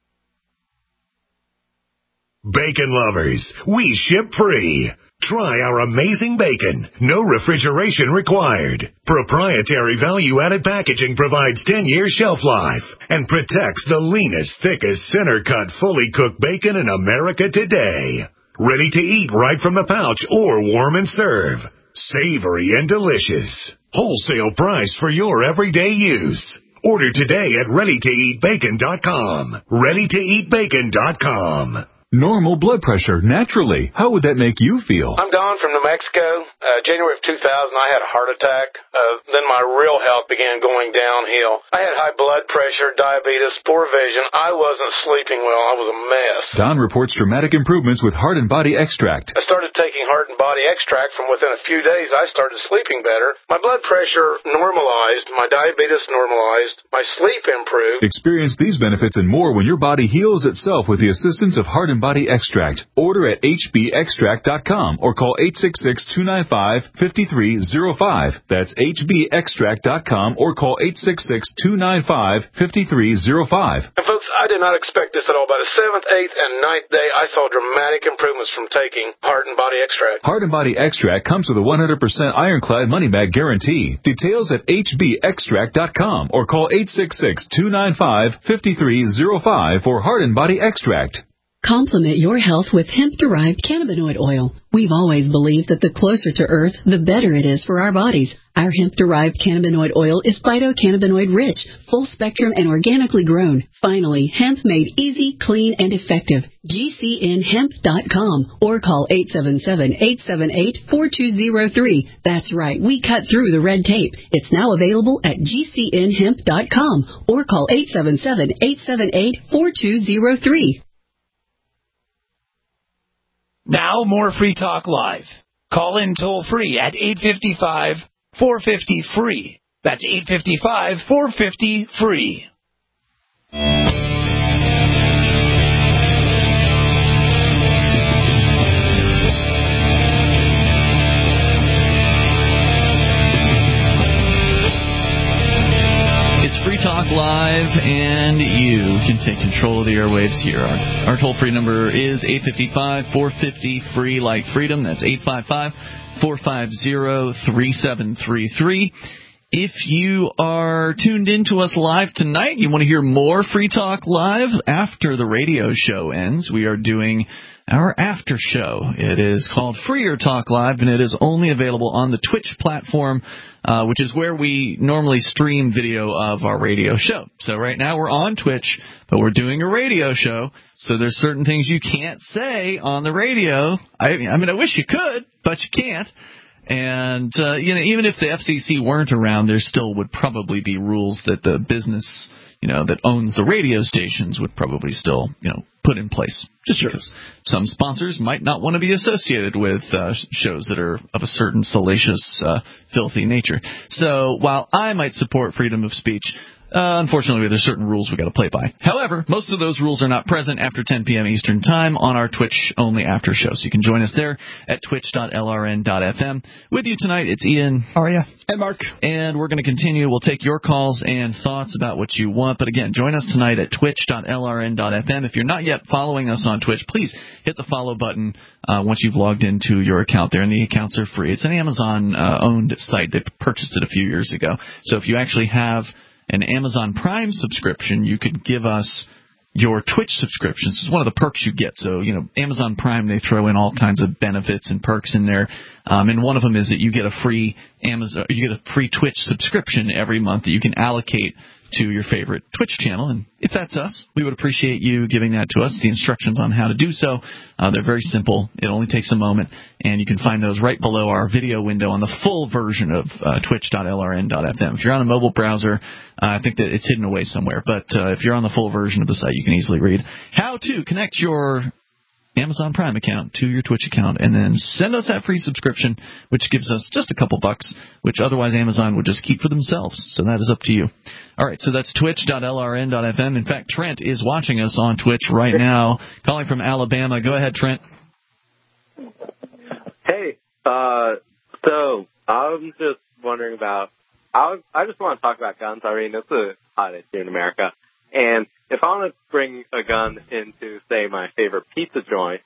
Bacon lovers, we ship free. Try our amazing bacon. No refrigeration required. Proprietary value-added packaging provides 10-year shelf life and protects the leanest, thickest, center-cut, fully cooked bacon in America today. Ready to eat right from the pouch or warm and serve. Savory and delicious. Wholesale price for your everyday use. Order today at ReadyToEatBacon.com. ReadyToEatBacon.com. Normal blood pressure, naturally. How would that make you feel? I'm Don from New Mexico. January of 2000, I had a heart attack. Then my real health began going downhill. I had high blood pressure, diabetes, poor vision. I wasn't sleeping well. I was a mess. Don reports dramatic improvements with Heart and Body Extract. I started taking Heart and Body Extract. From within a few days, I started sleeping better. My blood pressure normalized. My diabetes normalized. My sleep improved. Experience these benefits and more when your body heals itself with the assistance of Heart and Body Extract. Order at hbextract.com or call 866-295-5305. That's hbextract.com or call 866-295-5305. And folks, I did not expect this at all. By the 7th, 8th, and 9th day, I saw dramatic improvements from taking Heart and Body Extract. Heart and Body Extract comes with a 100% ironclad money-back guarantee. Details at hbextract.com or call 866-295-5305 for Heart and Body Extract. Complement your health with hemp-derived cannabinoid oil. We've always believed that the closer to Earth, the better it is for our bodies. Our hemp-derived cannabinoid oil is phytocannabinoid rich, full spectrum, and organically grown. Finally, hemp made easy, clean, and effective. GCNhemp.com or call 877-878-4203. That's right, we cut through the red tape. It's now available at GCNhemp.com or call 877-878-4203. Now more Free Talk Live. Call in toll free at 855-450-FREE. That's 855-450-FREE. Free Talk Live, and you can take control of the airwaves here. Our toll-free number is 855-450-FREE, like freedom. That's 855-450-3733. If you are tuned in to us live tonight, you want to hear more Free Talk Live after the radio show ends, we are doing our after show. It is called Freer Talk Live, and it is only available on the Twitch platform, which is where we normally stream video of our radio show. So right now we're on Twitch, but we're doing a radio show, so there's certain things you can't say on the radio. I mean, I wish you could, but you can't. And, even if the FCC weren't around, there still would probably be rules that the business, that owns the radio stations would probably still, put in place. Just because some sponsors might not want to be associated with shows that are of a certain salacious, filthy nature. So while I might support freedom of speech, unfortunately, there's certain rules we got to play by. However, most of those rules are not present after 10 p.m. Eastern Time on our Twitch-only after show. So you can join us there at twitch.lrn.fm. With you tonight, it's Ian. How are you? And Mark. And we're going to continue. We'll take your calls and thoughts about what you want. But again, join us tonight at twitch.lrn.fm. If you're not yet following us on Twitch, please hit the follow button once you've logged into your account there. And the accounts are free. It's an Amazon-owned site. They purchased it a few years ago. So if you actually have an Amazon Prime subscription, you could give us your Twitch subscriptions. It's one of the perks you get. So, Amazon Prime, they throw in all kinds of benefits and perks in there. And one of them is that you get a free Twitch subscription every month that you can allocate to your favorite Twitch channel. And if that's us, we would appreciate you giving that to us. The instructions on how to do so, they're very simple. It only takes a moment, and you can find those right below our video window on the full version of twitch.lrn.fm. If you're on a mobile browser, I think that it's hidden away somewhere. But if you're on the full version of the site, you can easily read how to connect your Amazon Prime account to your Twitch account, and then send us that free subscription, which gives us just a couple bucks, which otherwise Amazon would just keep for themselves. So that is up to you. All right, so that's twitch.lrn.fm. In fact, Trent is watching us on Twitch right now, calling from Alabama. Go ahead, Trent. Hey, so I'm just wondering about, I just want to talk about guns. I mean, it's a holiday here in America. And if I want to bring a gun into, say, my favorite pizza joint,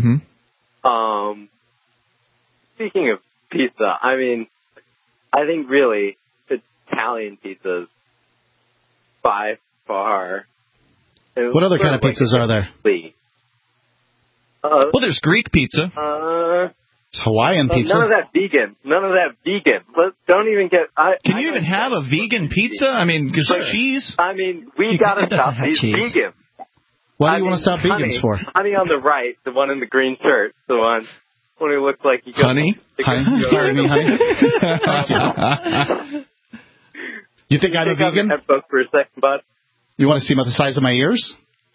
speaking of pizza, I mean, I think really Italian pizzas by far. What other kind of pizzas are there? Well, there's Greek pizza. It's Hawaiian pizza. None of that vegan. Don't even get. Can you even have a vegan pizza? I mean, because cheese. I mean, we gotta stop these vegans. What do you want to stop vegans for? Honey on the right, the one in the green shirt, the one who looks like he goes. Honey? You hear me, honey? Thank you. You think I'm a vegan? Headphones for a second, bud. You want to see the size of my ears?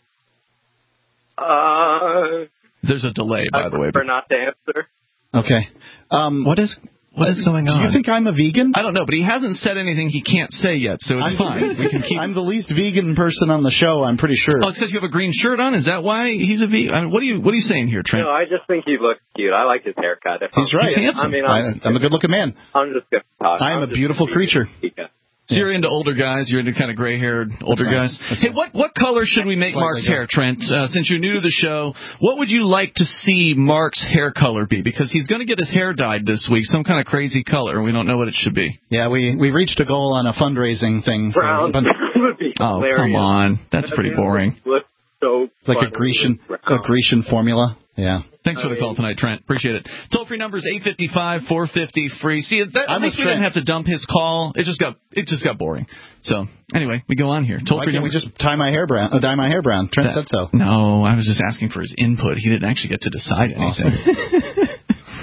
There's a delay, by the way. I prefer not to answer. Okay. What is going on? Do you think I'm a vegan? I don't know, but he hasn't said anything he can't say yet, so it's fine. We can keep... I'm the least vegan person on the show, I'm pretty sure. Oh, it's because you have a green shirt on? Is that why he's a vegan? I mean, what are you saying here, Trent? No, I just think he looks cute. I like his haircut. He's right. He's handsome. I mean, I'm a good-looking man. I'm just going to talk. I'm a beautiful creature. So you're into older guys. You're into kind of gray-haired older guys. Hey, what color should we make Mark's hair, Trent? Since you're new to the show, what would you like to see Mark's hair color be? Because he's going to get his hair dyed this week, some kind of crazy color, and we don't know what it should be. Yeah, we reached a goal on a fundraising thing. Brown. Oh, come on. That's pretty boring. So like a Grecian formula. Yeah. Thanks for the call tonight, Trent. Appreciate it. Toll-free number is 855-450-FREE. See, at least we didn't have to dump his call. It just got boring. So, anyway, we go on here. Why can't we just dye my hair brown? Trent said so. No, I was just asking for his input. He didn't actually get to decide anything. Awesome.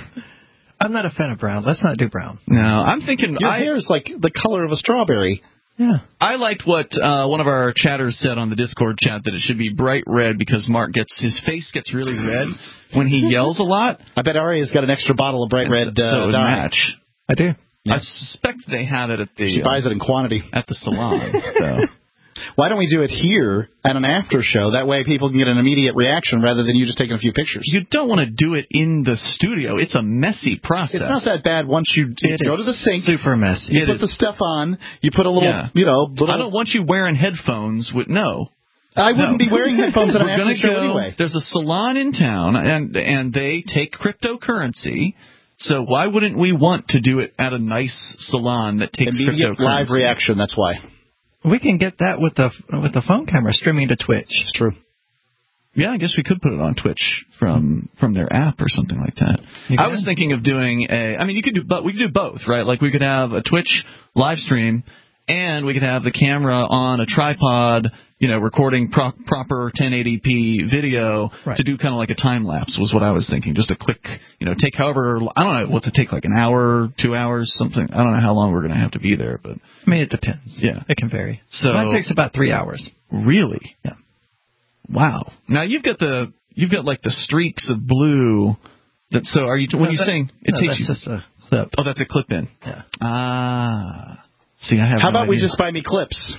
I'm not a fan of brown. Let's not do brown. No, I'm thinking... Your hair is like the color of a strawberry. Yeah. I liked what one of our chatters said on the Discord chat, that it should be bright red because his face gets really red when he yells a lot. I bet Aria's got an extra bottle of bright red so it would dye. match. I do. Yeah. I suspect they have it at the... She buys it in quantity. At the salon. So. Why don't we do it here at an after show? That way people can get an immediate reaction rather than you just taking a few pictures. You don't want to do it in the studio. It's a messy process. It's not that bad once you go to the sink. Super messy. You put the stuff on. You put a little, I don't want you wearing headphones with I wouldn't be wearing headphones at an after show anyway. There's a salon in town, and they take cryptocurrency. So why wouldn't we want to do it at a nice salon that takes immediate cryptocurrency? Live reaction, that's why. We can get that with the phone camera streaming to Twitch. It's true. Yeah, I guess we could put it on Twitch from their app or something like that. I was thinking of doing we could do both, right? Like we could have a Twitch live stream, and we could have the camera on a tripod, recording proper 1080p video to do kind of like a time lapse was what I was thinking. Just a quick, take however, I don't know, what's it take, like an hour, 2 hours, something. I don't know how long we're going to have to be there, but. I mean, it depends. Yeah. It can vary. So mine takes about 3 hours. Really? Yeah. Wow. Now you've got like the streaks of blue. So are you, when you sing, it takes you. That's just a clip. Oh, that's a clip in. Yeah. See, I have. How about we just buy me clips?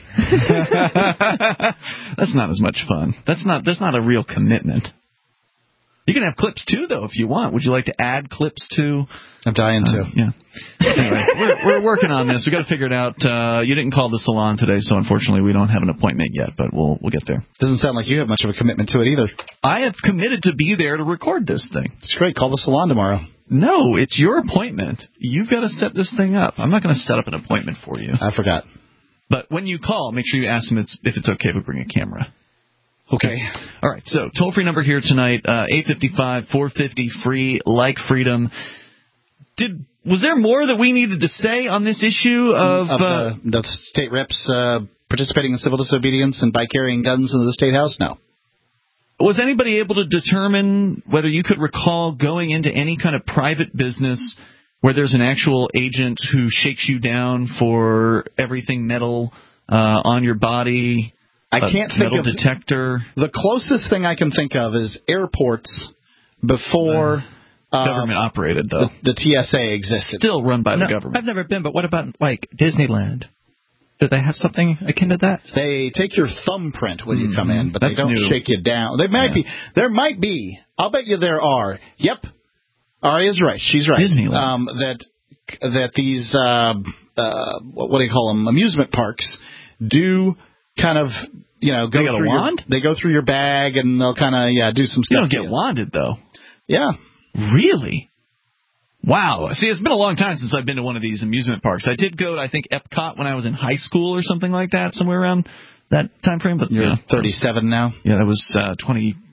That's not as much fun. That's not a real commitment. You can have clips too, though, if you want. Would you like to add clips to? I'm dying to. Yeah. Anyway, we're working on this. We got to figure it out. You didn't call the salon today, so unfortunately we don't have an appointment yet, but we'll get there. Doesn't sound like you have much of a commitment to it either. I have committed to be there to record this thing. It's great. Call the salon tomorrow. No, it's your appointment. You've got to set this thing up. I'm not going to set up an appointment for you. I forgot. But when you call, make sure you ask them if it's okay if we bring a camera. Okay. All right. So toll-free number here tonight, 855-450-FREE, like freedom. Was there more that we needed to say on this issue of the state reps participating in civil disobedience and by carrying guns into the state house? No. Was anybody able to determine whether you could recall going into any kind of private business where there's an actual agent who shakes you down for everything metal on your body? I can't think metal of detector. The closest thing I can think of is airports before government operated, though. The TSA existed. Still run by the government. I've never been, but what about like Disneyland? Do they have something akin to that? They take your thumbprint when you come in, but they don't shake you down. They might be. There might be. I'll bet you there are. Yep. Aria's right. She's right. Disneyland. That these what do you call them? Amusement parks do kind of go they got through a wand? They go through your bag and they'll kind of do some stuff. You don't get wanded though. Yeah. Really? Wow. See, it's been a long time since I've been to one of these amusement parks. I did go to, I think, Epcot when I was in high school or something like that, somewhere around that time frame. But you're 37 now? Yeah, that was 20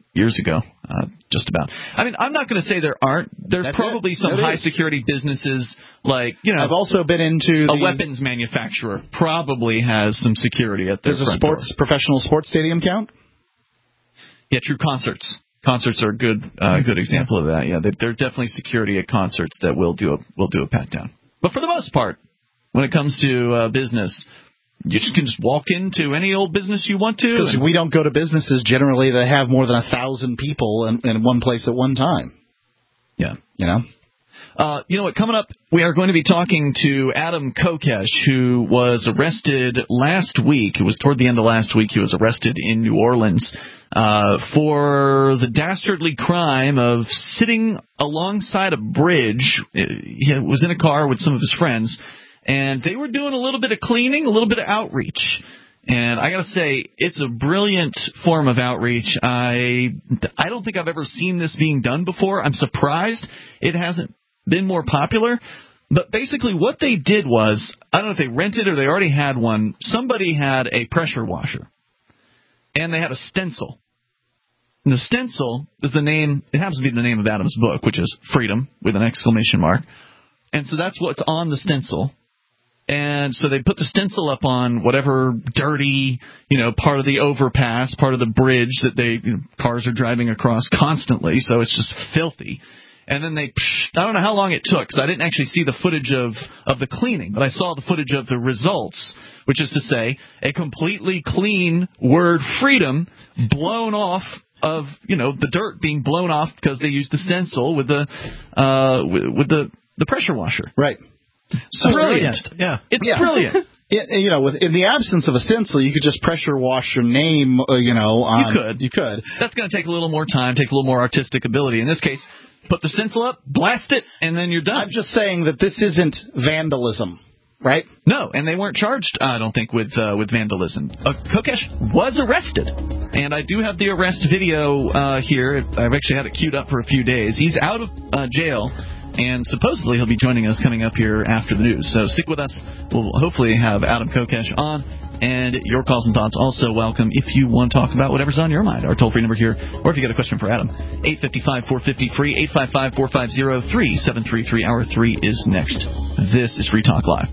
years ago, just about. I mean, I'm not going to say there aren't. There's probably some high-security businesses, like, I've also been into a weapons manufacturer probably has some security at their front door. Does a professional sports stadium count? Yeah, true. Concerts. Concerts are a good example of that. Yeah, there's definitely security at concerts that will do a pat-down. But for the most part, when it comes to business, you can just walk into any old business you want to. Because we don't go to businesses generally that have more than 1,000 people in one place at one time. Yeah. You know what? Coming up, we are going to be talking to Adam Kokesh, who was arrested last week. It was toward the end of last week. He was arrested in New Orleans for the dastardly crime of sitting alongside a bridge. He was in a car with some of his friends, and they were doing a little bit of cleaning, a little bit of outreach. And I got to say, it's a brilliant form of outreach. I don't think I've ever seen this being done before. I'm surprised it hasn't been more popular. But basically what they did was, I don't know if they rented or they already had one. Somebody had a pressure washer, and they had a stencil. And the stencil is the name, it happens to be the name of Adam's book, which is Freedom with an exclamation mark. And so that's what's on the stencil. And so they put the stencil up on whatever dirty, part of the overpass, part of the bridge that cars are driving across constantly. So it's just filthy. And then I don't know how long it took, because I didn't actually see the footage of the cleaning, but I saw the footage of the results, which is to say a completely clean word freedom blown off of, the dirt being blown off because they used the stencil with the pressure washer. Right. So brilliant. Yeah. It's brilliant. In the absence of a stencil, you could just pressure wash your name, on. You could. That's going to take a little more time, take a little more artistic ability. In this case, put the stencil up, blast it, and then you're done. I'm just saying that this isn't vandalism, right? No, and they weren't charged, I don't think, with vandalism. Kokesh was arrested, and I do have the arrest video here. I've actually had it queued up for a few days. He's out of jail, and supposedly he'll be joining us coming up here after the news. So stick with us. We'll hopefully have Adam Kokesh on. And your calls and thoughts also welcome if you want to talk about whatever's on your mind. Our toll-free number here, or if you got a question for Adam, 855-450-FREE, 855-450-3733. Hour 3 is next. This is Free Talk Live.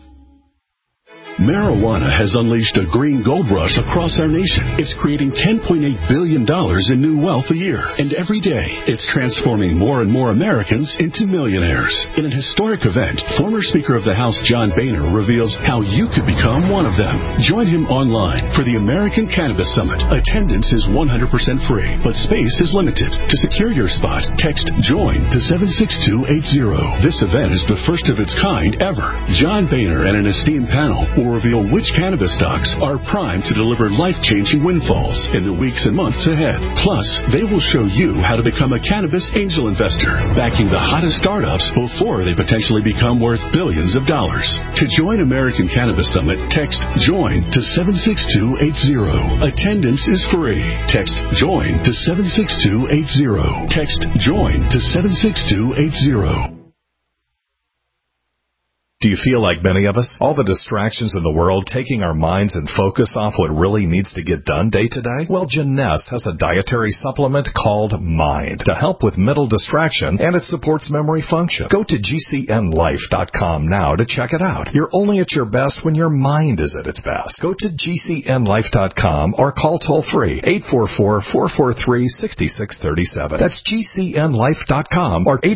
Marijuana has unleashed a green gold rush across our nation. It's creating $10.8 billion in new wealth a year. And every day, it's transforming more and more Americans into millionaires. In an historic event, former Speaker of the House John Boehner reveals how you could become one of them. Join him online for the American Cannabis Summit. Attendance is 100% free, but space is limited. To secure your spot, text JOIN to 76280. This event is the first of its kind ever. John Boehner and an esteemed panel will reveal which cannabis stocks are primed to deliver life-changing windfalls in the weeks and months ahead. Plus, they will show you how to become a cannabis angel investor, backing the hottest startups before they potentially become worth billions of dollars. To join American Cannabis Summit, text JOIN to 76280. Attendance is free. Text JOIN to 76280. Text JOIN to 76280. Do you feel like many of us? All the distractions in the world taking our minds and focus off what really needs to get done day to day? Well, Jeunesse has a dietary supplement called Mind to help with mental distraction, and it supports memory function. Go to GCNlife.com now to check it out. You're only at your best when your mind is at its best. Go to GCNlife.com or call toll-free 844-443-6637. That's GCNlife.com or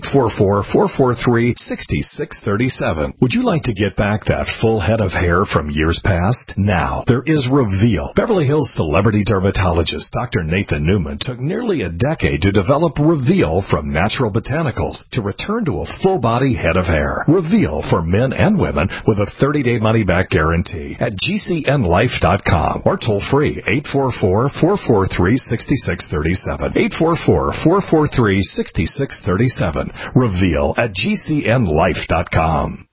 844-443-6637. Would you like to get back that full head of hair from years past? Now, there is Reveal. Beverly Hills celebrity dermatologist Dr. Nathan Newman took nearly a decade to develop Reveal from natural botanicals to return to a full-body head of hair. Reveal for men and women with a 30-day money-back guarantee at GCNlife.com or toll-free 844-443-6637. 844-443-6637. Reveal at GCNlife.com.